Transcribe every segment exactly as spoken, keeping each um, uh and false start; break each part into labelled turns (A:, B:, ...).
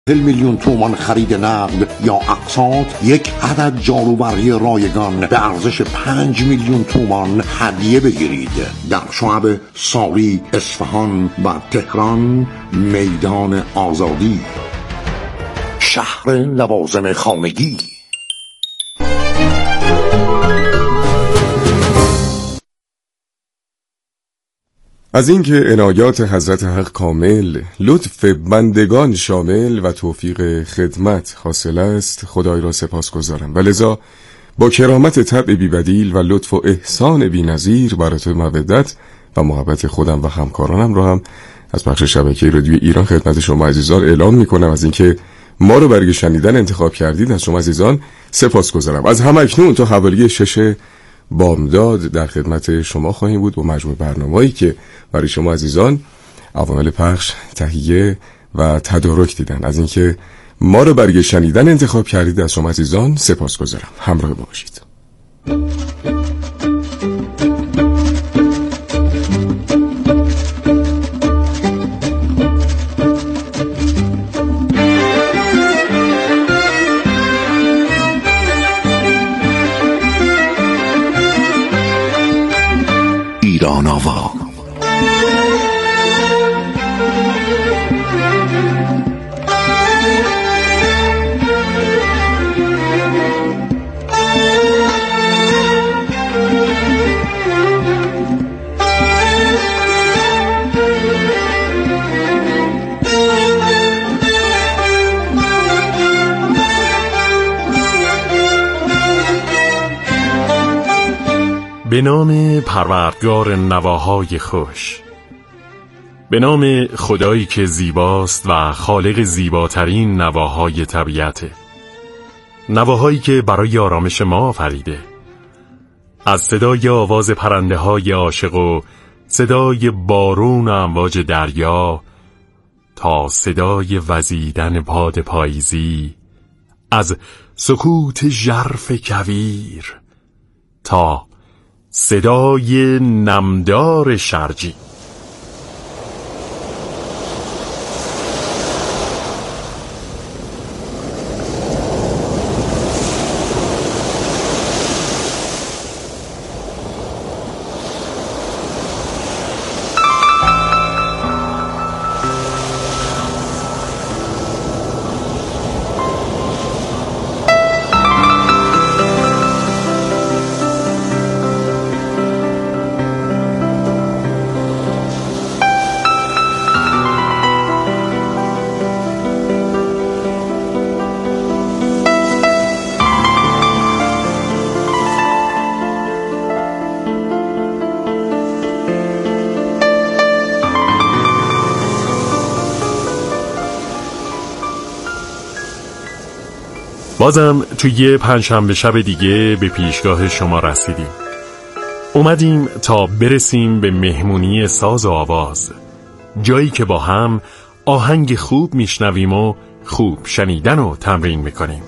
A: هل میلیون تومان خرید نقد یا اقساط، یک عدد جاروبرقی رایگان به ارزش پنج میلیون تومان هدیه بگیرید. در شعب ساری، اصفهان و تهران، میدان آزادی، شهر لوازم خانگی.
B: از اینکه عنایات حضرت حق کامل، لطف بندگان شامل و توفیق خدمت حاصل است، خدای را سپاس گذارم و لذا با کرامت طبع بی بدیل و لطف و احسان بی نظیر برای مودت و محبت خودم و همکارانم را هم از بخش شبکه رادیو ایران خدمت شما عزیزان اعلام می کنم. از اینکه ما رو برای شنیدن انتخاب کردید از شما عزیزان سپاس گذارم. از هم اکنون تا حوالی شش بامداد در خدمت شما خواهیم بود با مجموع برنامه‌ای که برای شما عزیزان عوامل پخش، تهیه و تدارک دیدن. از اینکه ما رو برای شنیدن انتخاب کردید از شما عزیزان سپاس گذارم. همراه ما باشید.
A: ایران آوا.
C: به نام پروردگار نواهای خوش، به نام خدایی که زیباست و خالق زیباترین نواهای طبیعته، نواهایی که برای آرامش ما آفریده. از صدای آواز پرنده های عاشق و صدای بارون و امواج دریا تا صدای وزیدن باد پاییزی، از سکوت ژرف کویر تا صدای نمدار شرجی. بازم توی یه پنجشنبه شب دیگه به پیشگاه شما رسیدیم. اومدیم تا برسیم به مهمونی ساز و آواز، جایی که با هم آهنگ خوب میشنویم و خوب شنیدن و تمرین میکنیم.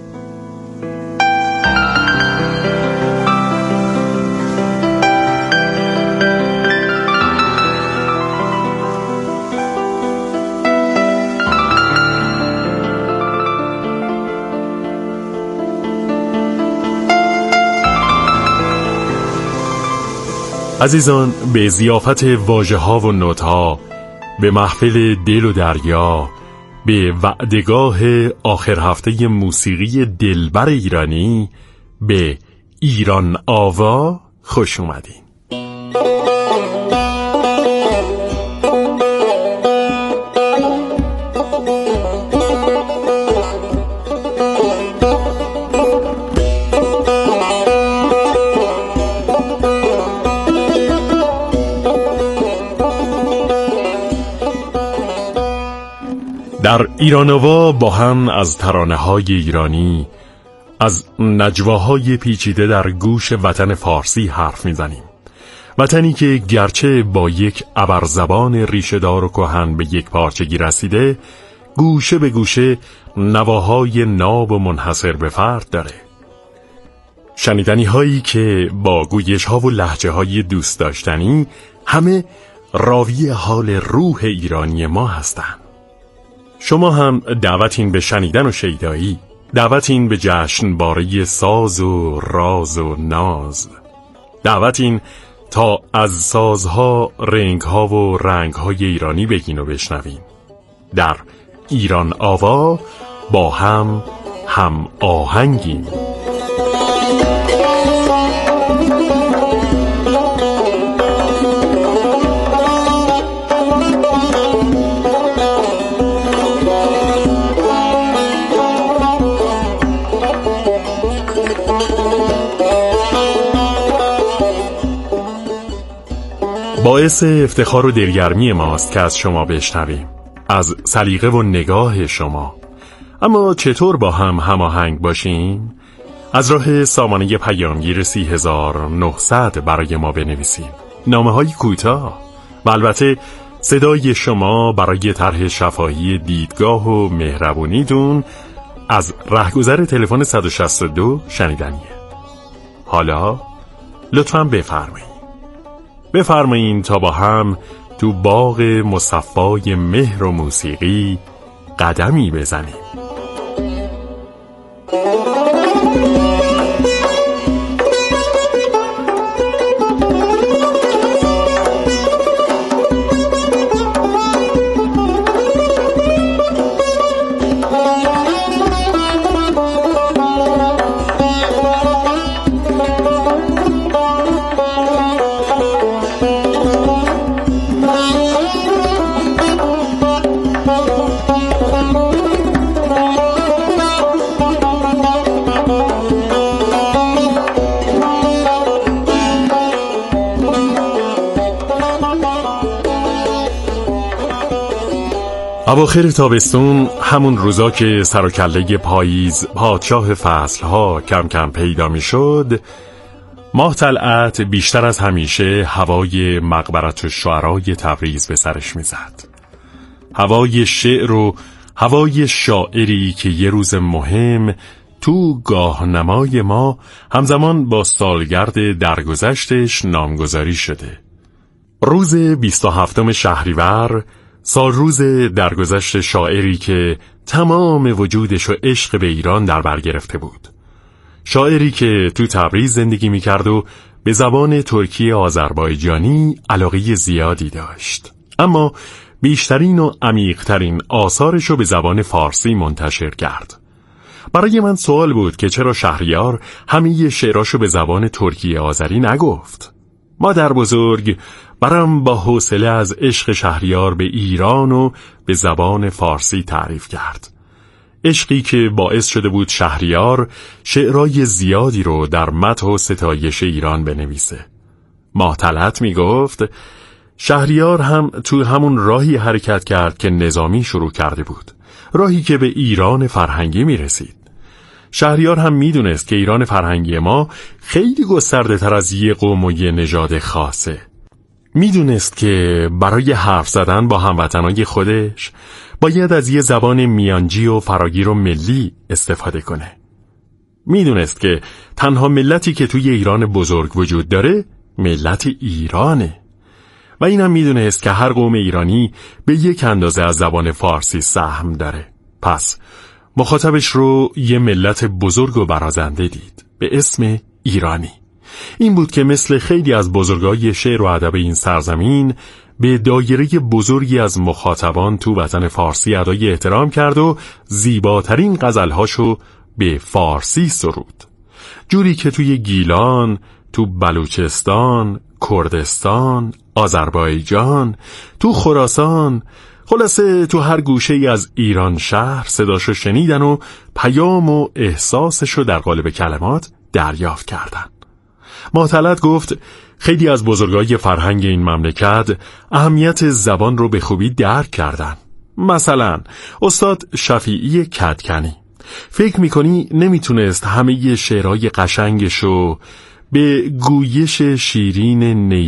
C: عزیزان، به ضیافت واژه‌ها و نوت‌ها، به محفل دل و دریا، به وعدگاه آخر هفته موسیقی دلبر ایرانی، به ایران آوا خوش اومدین. در ایران آوا با هم از ترانه‌های ایرانی، از نجواهای پیچیده در گوش وطن فارسی حرف میزنیم. وطنی که گرچه با یک ابرزبان ریشه‌دار و کهن به یک پارچگی رسیده، گوشه به گوشه نواهای ناب و منحصر به فرد داره. شنیدنی هایی که با گویش ها و لهجه های دوست داشتنی همه راوی حال روح ایرانی ما هستند. شما هم دعوتین به شنیدن و شیدایی، دعوتین به جشنواره ساز و راز و ناز، دعوتین تا از سازها، رنگها و رنگهای ایرانی بگین و بشنوین. در ایران آوا با هم هم آهنگیم. باعث افتخار و دلگرمی ماست که از شما بشنویم، از سلیقه و نگاه شما. اما چطور با هم هماهنگ باشیم؟ از راه سامانه پیامگیر سی هزار و نهصد برای ما بنویسیم، نامه های کوتاه و البته صدای شما برای طرح شفاهی دیدگاه و مهربونیتون از رهگذر تلفن صد و شصت و دو شنیدنیه. حالا لطفاً بفرمایید بفرمایین تا با هم تو باغ مصفای مهر و موسیقی قدمی بزنیم. اواخر تابستون، همون روزا که سر و کله پاییز پادشاه فصلها کم کم پیدا می شد، ماه طلعت بیشتر از همیشه هوای مقبرت الشعرای تبریز به سرش می زد. هوای شعر و هوای شاعری که یه روز مهم تو گاهنمای ما همزمان با سالگرد درگذشتش نامگذاری شده. روز بیست و هفتم شهریور، سال روز درگذشت شاعری که تمام وجودش و عشق به ایران در بر گرفته بود. شاعری که تو تبریز زندگی میکرد و به زبان ترکی آذربایجانی علاقه زیادی داشت، اما بیشترین و عمیق‌ترین آثارشو به زبان فارسی منتشر کرد. برای من سوال بود که چرا شهریار همه شعراشو به زبان ترکی آذری نگفت. مادر بزرگ برام با حوصله از عشق شهریار به ایران و به زبان فارسی تعریف کرد. عشقی که باعث شده بود شهریار شعرهای زیادی رو در مدح و ستایش ایران بنویسه. ماه طلعت می گفت شهریار هم تو همون راهی حرکت کرد که نظامی شروع کرده بود، راهی که به ایران فرهنگی می رسید. شهریار هم می دونست که ایران فرهنگی ما خیلی گسترده تر از یه قوم و یه نژاد خاصه. می دونست که برای حرف زدن با هموطنای خودش باید از یه زبان میانجی و فراگیر و ملی استفاده کنه. می دونست که تنها ملتی که توی ایران بزرگ وجود داره ملت ایرانه، و اینم می دونست که هر قوم ایرانی به یک اندازه از زبان فارسی سهم داره. پس مخاطبش رو یه ملت بزرگ و برازنده دید به اسم ایرانی. این بود که مثل خیلی از بزرگای شعر و ادب این سرزمین به دایره بزرگی از مخاطبان تو وطن فارسی ادای احترام کرد و زیباترین غزلهاشو به فارسی سرود، جوری که توی گیلان، تو بلوچستان، کردستان، آذربایجان، تو خراسان، خلاصه تو هر گوشه ای از ایران شهر صداشو شنیدن و پیام و احساسشو در قالب کلمات دریافت کردن. ماه طلعت گفت خیلی از بزرگای فرهنگ این مملکت اهمیت زبان رو به خوبی درک کردن. مثلا استاد شفیعی کدکنی، فکر میکنی نمیتونست همه شعرهای قشنگشو به گویش شیرین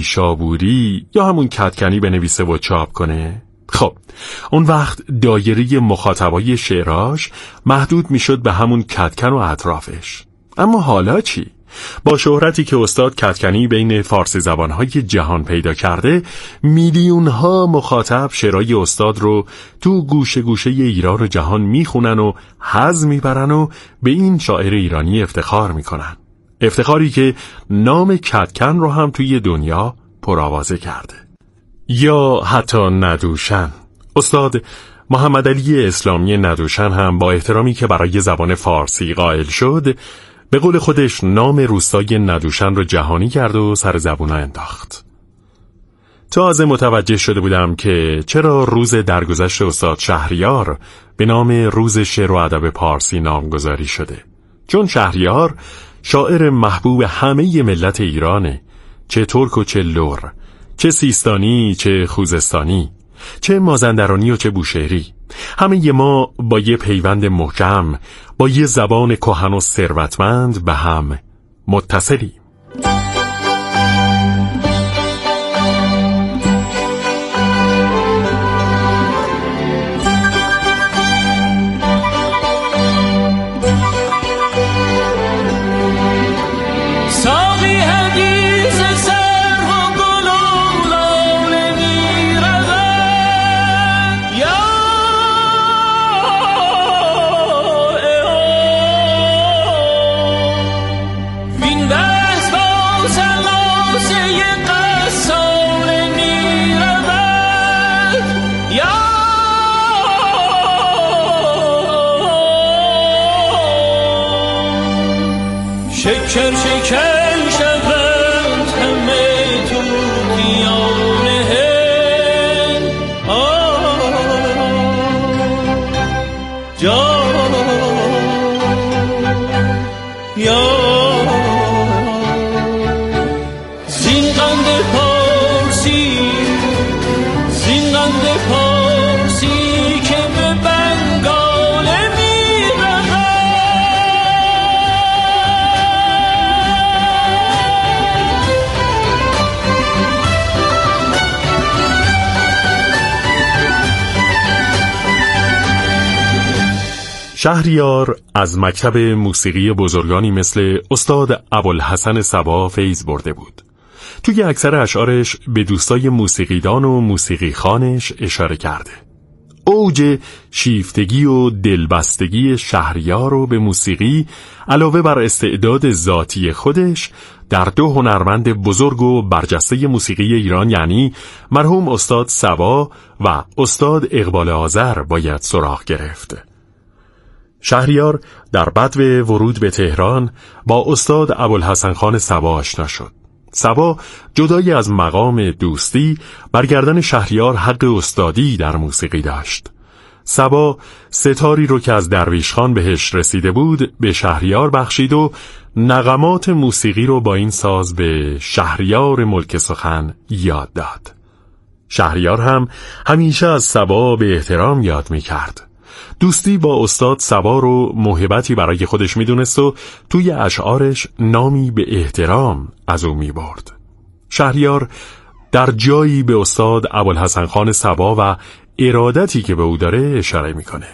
C: نیشابوری یا همون کدکنی بنویسه و چاپ کنه؟ خب اون وقت دایره مخاطبای شعراش محدود میشد به همون کدکن و اطرافش. اما حالا چی؟ با شهرتی که استاد کدکنی بین فارسی زبانهای جهان پیدا کرده، میلیون ها مخاطب شعرهای استاد رو تو گوشه گوشه ایران و جهان میخونن و حظ میبرن و به این شاعر ایرانی افتخار میکنن. افتخاری که نام کدکن رو هم توی دنیا پرآوازه کرده. یا حتی ندوشن. استاد محمد علی اسلامی ندوشن هم با احترامی که برای زبان فارسی قائل شد، به قول خودش نام روستای ندوشن رو جهانی کرد و سر زبونا انداخت. تازه متوجه شده بودم که چرا روز درگذشت استاد شهریار به نام روز شعر و ادب پارسی نامگذاری شده. چون شهریار شاعر محبوب همه ملت ایرانه، چه ترک و چه لر، چه سیستانی چه خوزستانی، چه مازندرانی و چه بوشهری. همه ما با یه پیوند محکم، با یه زبان کهن و ثروتمند به هم متصلیم.
D: شکر شکر شوند همه طوطیان هند، جان یا زین قند پارسی، زین قند پارسی که به بنگال میرود.
C: شهریار از مکتب موسیقی بزرگانی مثل استاد ابوالحسن صبا فیض برده بود. توی اکثر اشعارش به دوستای موسیقیدان و موسیقی خانش اشاره کرده. اوج شیفتگی و دلبستگی شهریار رو به موسیقی علاوه بر استعداد ذاتی خودش در دو هنرمند بزرگ و برجسته موسیقی ایران، یعنی مرحوم استاد صبا و استاد اقبال آذر، باید سراغ گرفت. شهریار در بدو ورود به تهران با استاد ابوالحسن خان صبا آشنا شد. صبا جدای از مقام دوستی بر گردن شهریار حق استادی در موسیقی داشت. صبا ستاری رو که از درویش خان بهش رسیده بود به شهریار بخشید و نغمات موسیقی رو با این ساز به شهریار ملک سخن یاد داد. شهریار هم همیشه از صبا به احترام یاد می کرد. دوستی با استاد صبا رو موهبتی برای خودش میدونست و توی اشعارش نامی به احترام از او میبرد. شهریار در جایی به استاد ابوالحسن خان صبا و ارادتی که به او داره اشاره میکنه.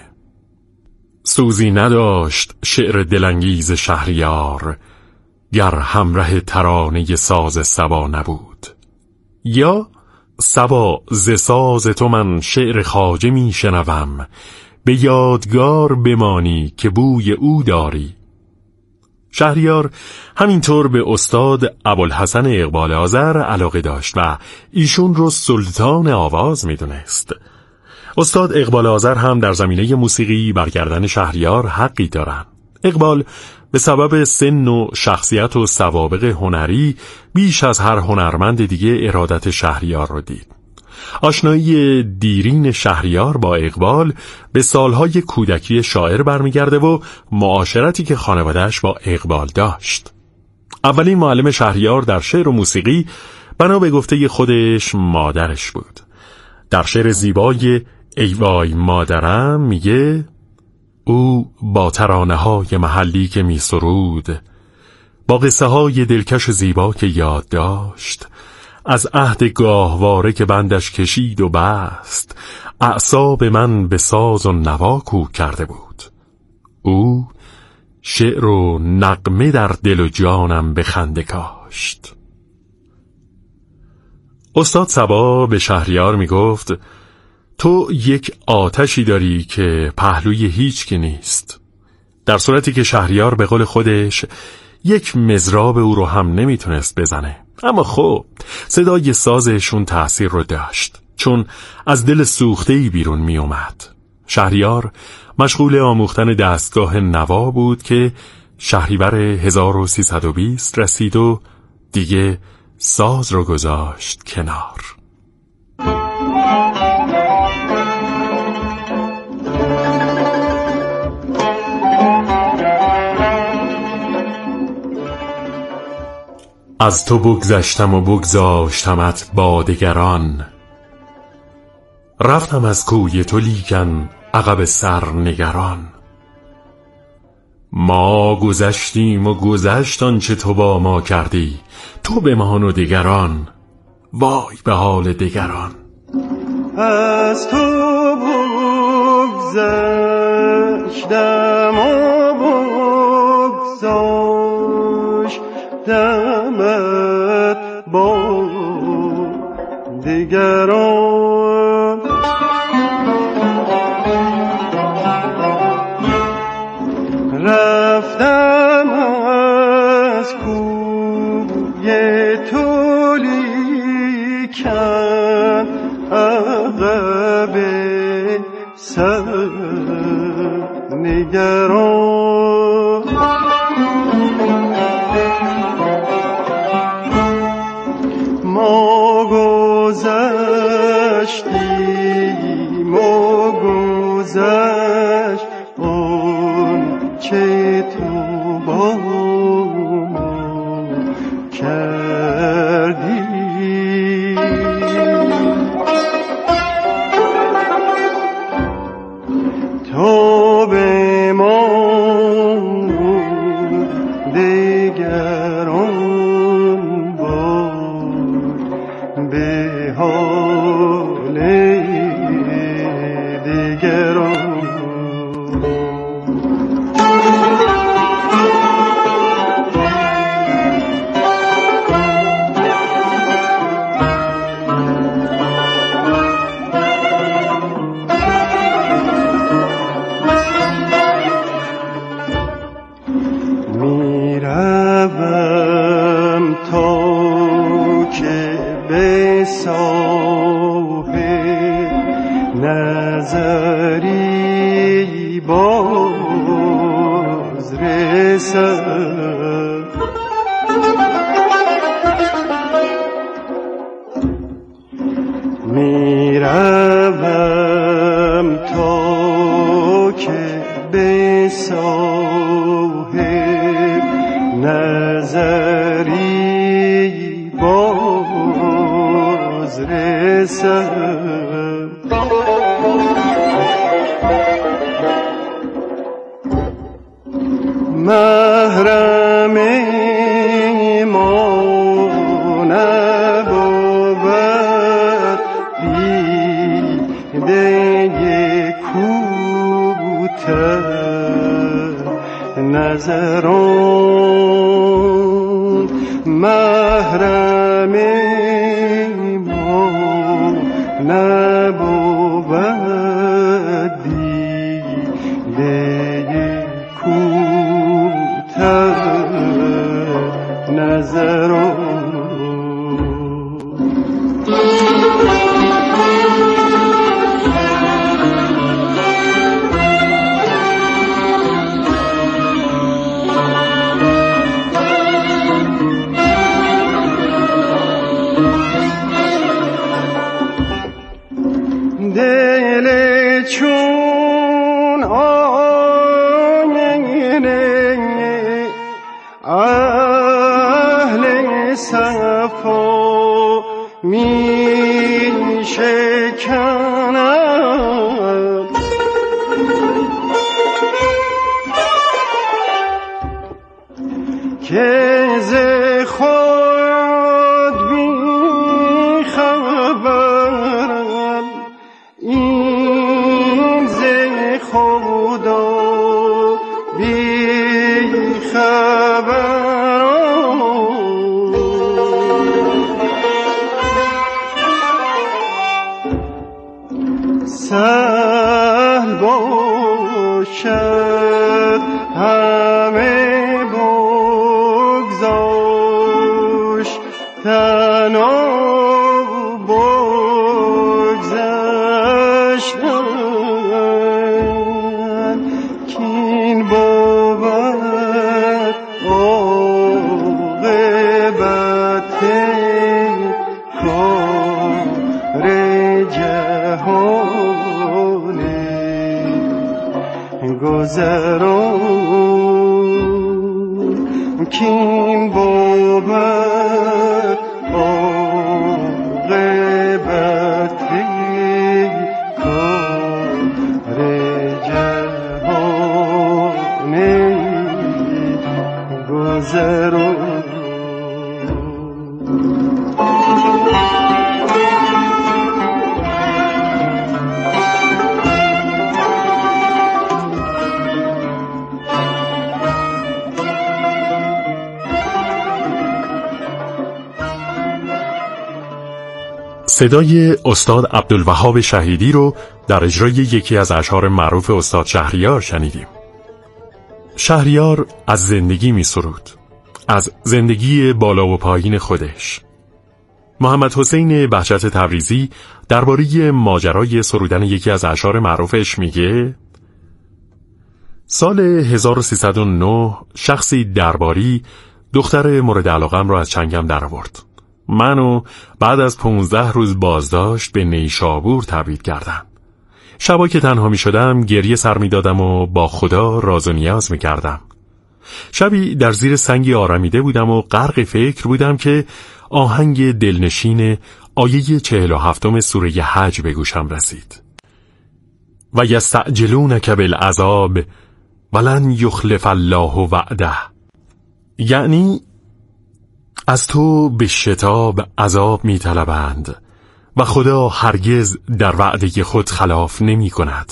C: سوزی نداشت شعر دلانگیز شهریار، گر همراه ترانه ساز صبا نبود. یا صبا ز ساز تو من شعر خواجه میشنوم، به یادگار بمانی که بوی او داری. شهریار همینطور به استاد ابوالحسن اقبال آذر علاقه داشت و ایشون رو سلطان آواز میدونست. استاد اقبال آذر هم در زمینه موسیقی بر گردن شهریار حقی دارن. اقبال به سبب سن و شخصیت و سوابق هنری بیش از هر هنرمند دیگه ارادت شهریار رو دید. آشنایی دیرین شهریار با اقبال به سالهای کودکی شاعر برمیگرده و معاشرتی که خانواده‌اش با اقبال داشت. اولین معلم شهریار در شعر و موسیقی بنا به گفته خودش مادرش بود. در شعر زیبای ای وای مادرم میگه او با ترانه‌های محلی که میسرود، با قصه های دلکش زیبا که یاد داشت، از عهد گاهواره که بندش کشید و بست، اعصاب من به ساز و نوا کوک کرده بود. او شعر و نغمه در دل و جانم به خنده کاشت. استاد صبا به شهریار می گفت تو یک آتشی داری که پهلوی هیچ کی نیست، در صورتی که شهریار به قول خودش یک مضراب او رو هم نمیتونست بزنه. اما خب صدای سازشون تأثیر رو داشت، چون از دل سوخته‌ای بیرون می اومد. شهریار مشغول آموختن دستگاه نوا بود که شهریور هزار و سیصد و بیست رسید و دیگه ساز رو گذاشت کنار. از تو بگذشتم و بگذاشتمت با دگران، رفتم از کوی تو لیکن عقب سر نگران. ما گذشتیم و گذشت آنچه تو با ما کردی، تو بمان و دگران وای به حال دگران.
E: از تو بگذشتم و بگذاشتمت با دگران. رفتم از کوی تو لیکن عقب سر نگران. ما گذشتیم و گذشت آنچه تو با ما کردی. تو بمان دگران باد به حال دگران. میروم تا که به صاحب نظری باز رسم. میروم تا که به صاحب نظری باز رسم. محرم ما نبود دیده کوته نظران. محرم ما نبود دیده کوته نظران. دل چون آینه اهل صفا می شکند. که ز خود بی خبرم این ز خدا بی سهل باشد همه بگذاشتن و بگذشتن کین بود عاقبت کار جهان گذران کین بود عاقبت کار جهان گذران.
C: صدای استاد عبدالوهاب شهیدی رو در اجرای یکی از اشعار معروف استاد شهریار شنیدیم. شهریار از زندگی می سرود، از زندگی بالا و پایین خودش. محمد حسین بهجت تبریزی درباره ماجرای سرودن یکی از اشعار معروفش میگه: سال هزار و سیصد و نه شخصی درباری دختر مورد علاقم را از چنگم در آورد. منو بعد از پونزده روز بازداشت به نیشابور تبعید کردم. شبا که تنها می شدم گریه سر می دادم و با خدا راز و نیاز می کردم. شبی در زیر سنگی آرامیده بودم و غرق فکر بودم که آهنگ دلنشین آیه چهل و هفتم سوره حج به گوشم رسید: و یستعجلونک بالعذاب ولن یخلف الله وعده. یعنی از تو به شتاب عذاب می طلبند و خدا هرگز در وعده خود خلاف نمی کند.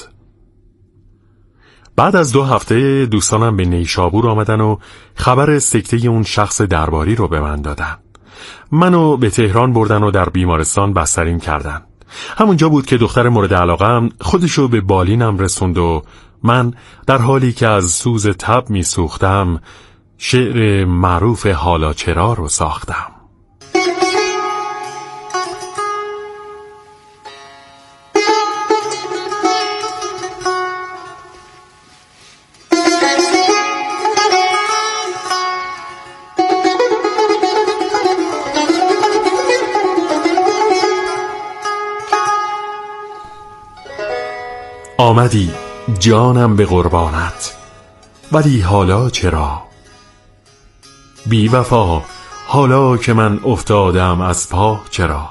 C: بعد از دو هفته دوستانم به نیشابور آمدن و خبر سکته اون شخص درباری رو به من دادن. منو به تهران بردن و در بیمارستان بسترین کردن. همونجا بود که دختر مورد علاقم خودشو به بالینم رسوند و من در حالی که از سوز تب می سوختم شعر معروف حالا چرا رو ساختم. آمدی جانم به قربانت ولی حالا چرا؟ بی وفا حالا که من افتادم از پا چرا؟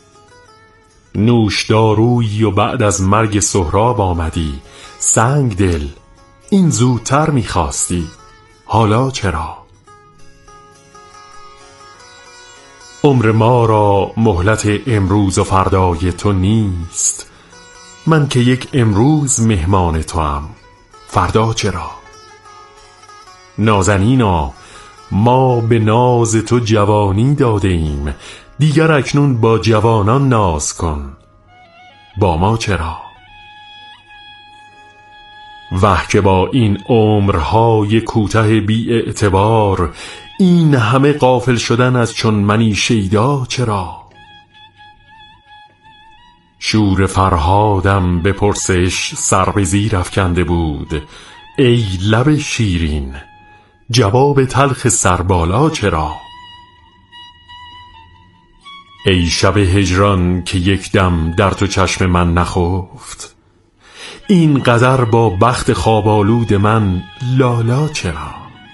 C: نوش دارویی و بعد از مرگ سهراب آمدی، سنگ دل این زودتر میخواستی، حالا چرا؟ عمر ما را مهلت امروز و فردای تو نیست، من که یک امروز مهمان تو ام، فردا چرا؟ نازنینا ما به ناز تو جوانی داده ایم، دیگر اکنون با جوانان ناز کن، با ما چرا؟ وه که با این عمرهای کوته بی اعتبار، این همه غافل شدن از چون منی شیدا چرا؟ شور فرهادم به پرسش سر به زیر افکنده بود، ای لب شیرین جواب تلخ سربالا چرا؟ ای شب هجران که یک دم در تو چشم من نخفت، این قدر با بخت خواب آلود من لالا چرا؟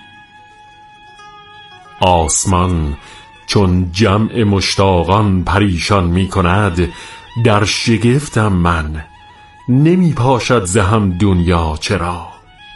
C: آسمان چون جمع مشتاقان پریشان می کند، در شگفتم من نمی پاشد زهم دنیا چرا؟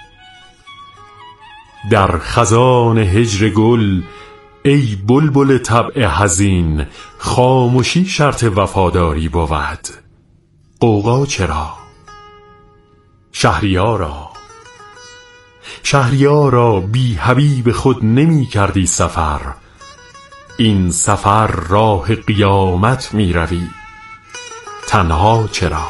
C: در خزان هجر گل ای بلبل طبع حزین، خاموشی شرط وفاداری بود، غوغا چرا؟ شهریارا شهریارا بی حبیب خود نمی کردی سفر، این سفر راه قیامت می روی تنها چرا؟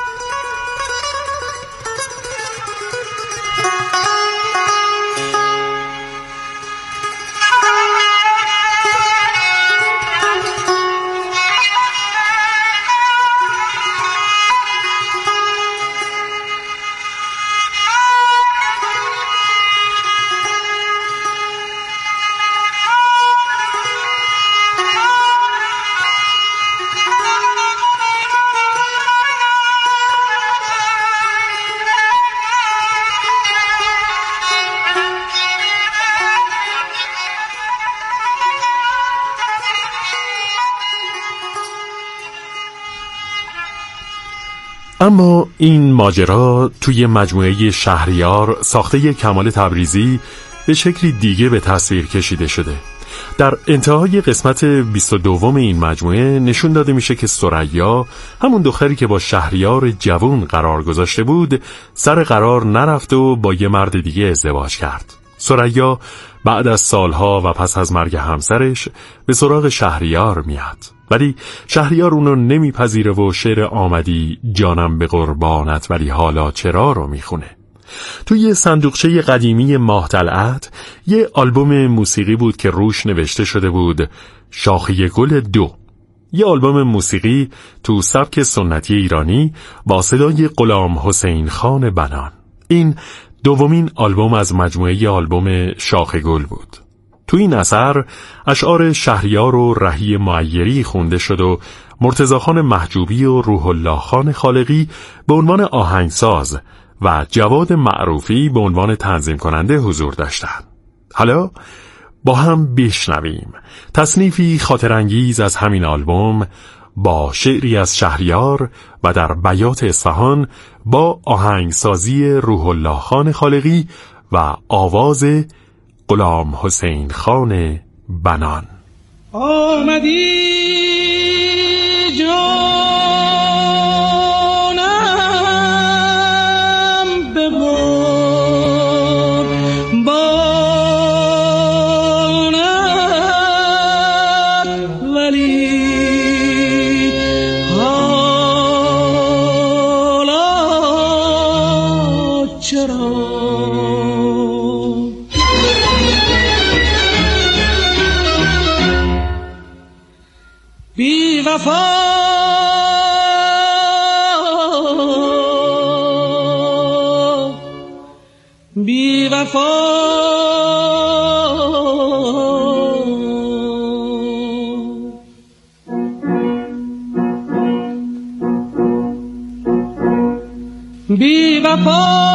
C: اما این ماجرا توی مجموعه شهریار ساخته کمال تبریزی به شکلی دیگه به تصویر کشیده شده. در انتهای قسمت بیست و دو این مجموعه نشون داده میشه که ثریا، همون دختری که با شهریار جوون قرار گذاشته بود، سر قرار نرفت و با یه مرد دیگه ازدواج کرد. ثریا بعد از سالها و پس از مرگ همسرش به سراغ شهریار میاد، ولی شهریار اونو نمیپذیره و شعر آمدی جانم به قربانت ولی حالا چرا رو میخونه. توی صندوقچه قدیمی ماه طلعت یه آلبوم موسیقی بود که روش نوشته شده بود شاخه گل دو، یه آلبوم موسیقی تو سبک سنتی ایرانی با صدای غلام حسین خان بنان. این دومین آلبوم از مجموعه آلبوم شاخه گل بود. تو این اثر اشعار شهریار و رهی معیری خونده شد و مرتضی خان محجوبی و روح الله خان خالقی به عنوان آهنگساز و جواد معروفی به عنوان تنظیم کننده حضور داشتند. حالا با هم بشنویم تصنیفی خاطرانگیز از همین آلبوم با شعری از شهریار و در بیات اصفهان با آهنگسازی روح الله خان خالقی و آواز غلام حسین خان بنان.
D: آمدی جانم به قربانت ولی حالا چرا؟ بی وفا بی وفا بی وفا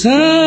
D: سر